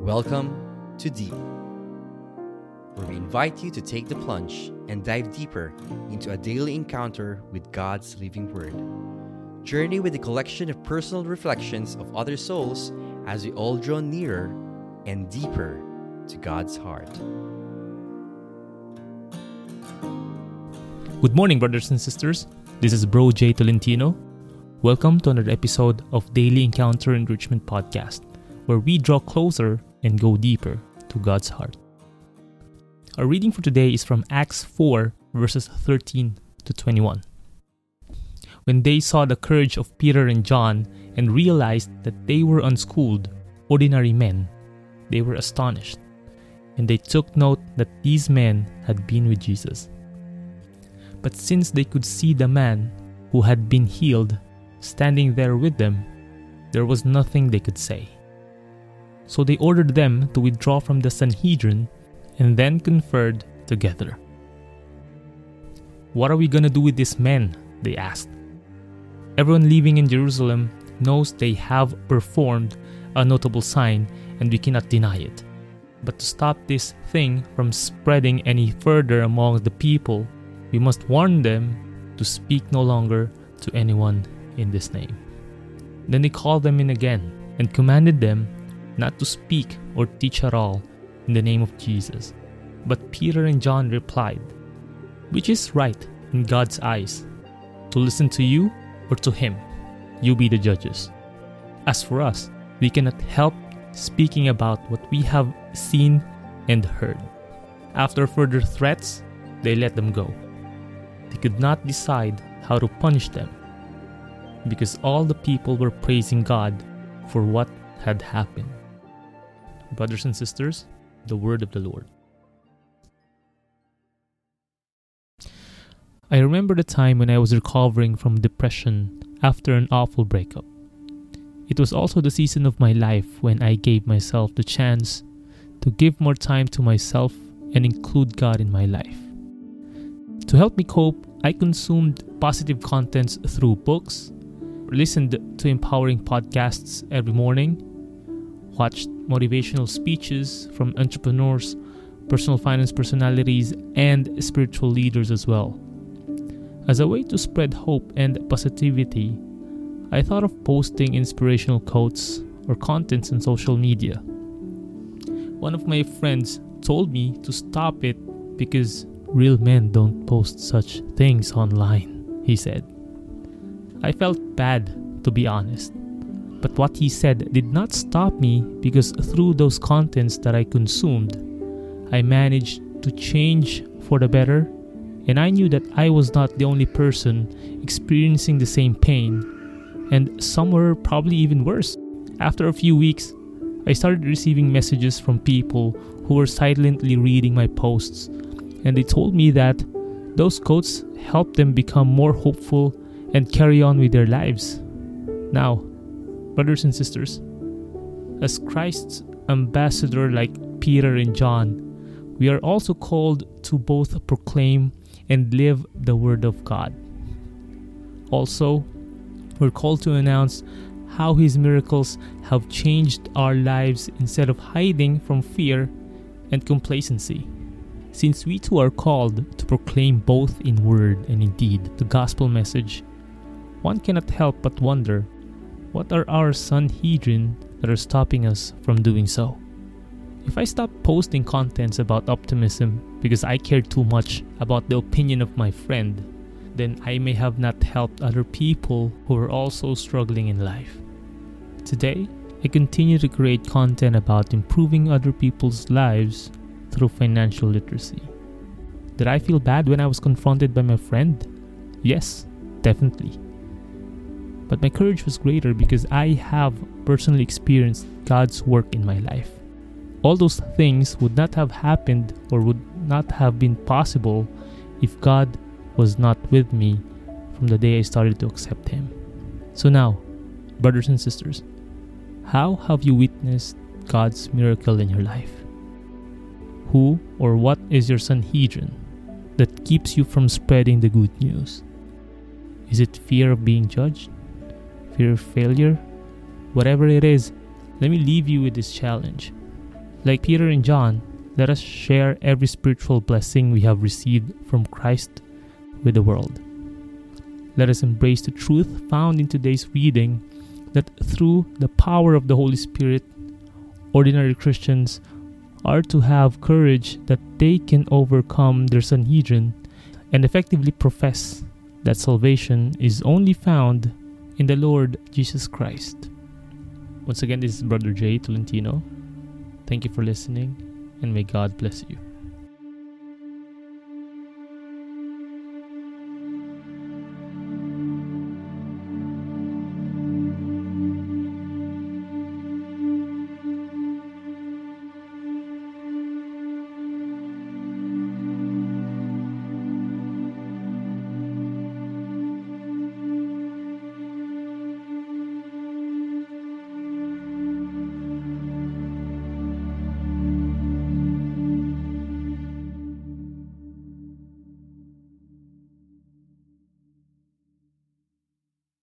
Welcome to Deep, where we invite you to take the plunge and dive deeper into a daily encounter with God's living Word. Journey with a collection of personal reflections of other souls as we all draw nearer and deeper to God's heart. Good morning, brothers and sisters. This is Bro J. Tolentino. Welcome to another episode of Daily Encounter Enrichment Podcast, where we draw closer and go deeper to God's heart. Our reading for today is from Acts 4, verses 13 to 21. When they saw the courage of Peter and John and realized that they were unschooled, ordinary men, they were astonished, and they took note that these men had been with Jesus. But since they could see the man who had been healed standing there with them, there was nothing they could say. So they ordered them to withdraw from the Sanhedrin and then conferred together. "What are we going to do with these men?" they asked. "Everyone living in Jerusalem knows they have performed a notable sign, and we cannot deny it. But to stop this thing from spreading any further among the people, we must warn them to speak no longer to anyone in this name." Then they called them in again and commanded them not to speak or teach at all in the name of Jesus. But Peter and John replied, "Which is right in God's eyes, to listen to you or to him? You be the judges. As for us, we cannot help speaking about what we have seen and heard." After further threats, they let them go. They could not decide how to punish them, because all the people were praising God for what had happened. Brothers and sisters, the word of the Lord. I remember the time when I was recovering from depression after an awful breakup. It was also the season of my life when I gave myself the chance to give more time to myself and include God in my life. To help me cope, I consumed positive contents through books, listened to empowering podcasts every morning, watched motivational speeches from entrepreneurs, personal finance personalities, and spiritual leaders as well. As a way to spread hope and positivity, I thought of posting inspirational quotes or contents on social media. One of my friends told me to stop it because real men don't post such things online, he said. I felt bad, to be honest. But what he said did not stop me, because through those contents that I consumed, I managed to change for the better, and I knew that I was not the only person experiencing the same pain, and some were probably even worse. After a few weeks, I started receiving messages from people who were silently reading my posts, and they told me that those quotes helped them become more hopeful and carry on with their lives. Now, brothers and sisters, as Christ's ambassador like Peter and John, we are also called to both proclaim and live the Word of God. Also, we're called to announce how His miracles have changed our lives instead of hiding from fear and complacency. Since we too are called to proclaim both in word and in deed the gospel message, one cannot help but wonder, what are our Sanhedrin that are stopping us from doing so? If I stopped posting contents about optimism because I cared too much about the opinion of my friend, then I may have not helped other people who are also struggling in life. Today, I continue to create content about improving other people's lives through financial literacy. Did I feel bad when I was confronted by my friend? Yes, definitely. But my courage was greater because I have personally experienced God's work in my life. All those things would not have happened or would not have been possible if God was not with me from the day I started to accept Him. So now, brothers and sisters, how have you witnessed God's miracle in your life? Who or what is your Sanhedrin that keeps you from spreading the good news? Is it fear of being judged? Fear of failure? Whatever it is, let me leave you with this challenge. Like Peter and John, let us share every spiritual blessing we have received from Christ with the world. Let us embrace the truth found in today's reading that through the power of the Holy Spirit, ordinary Christians are to have courage that they can overcome their Sanhedrin and effectively profess that salvation is only found in the Lord Jesus Christ. Once again, this is Brother Jay Tolentino. Thank you for listening, and may God bless you.